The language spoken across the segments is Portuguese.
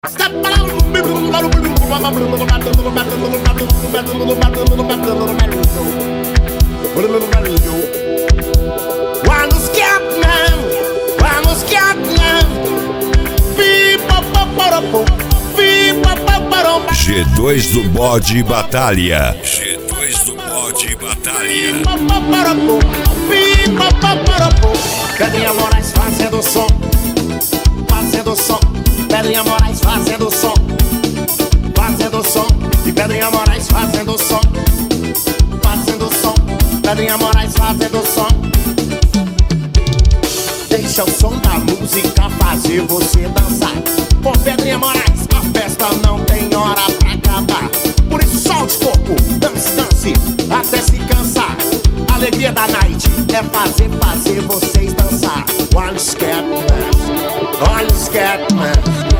G2 do Bode Batalha. G2 do Bode Batalha. Pedrinha Moraes fazendo som, fazendo som. Pedrinha Moraes fazendo som, fazendo som. E Pedrinha Moraes fazendo som, fazendo som. Pedrinha Moraes fazendo som. Deixa o som da música fazer você dançar. Com Pedrinha Moraes, a festa não tem hora pra acabar. Por isso solte o corpo, dance, dance, até se cansar. A alegria da night é fazer vocês dançar. Olha o Scatman, olha o Scatman.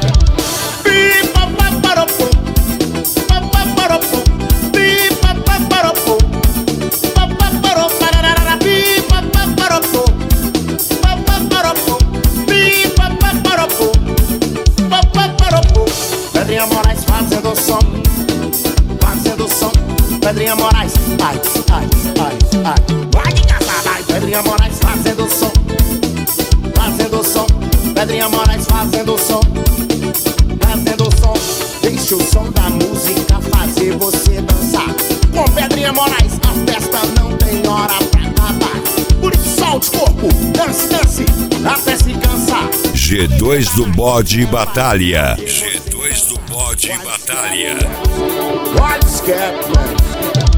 Pedrinha Moraes fazendo som, fazendo som. Pedrinha Moraes, ai, ai, ai, ai. Vai de caçar, vai. Pedrinha Moraes fazendo som, fazendo som. Pedrinha Moraes fazendo som, fazendo som. Deixa o som da música fazer você dançar. Com Pedrinha Moraes, a festa não tem hora pra acabar. Por isso solte o corpo, dance, dance, até se cansar. G2 do Bode Batalha. G2 do Bode Batalha. Olha o Scatman.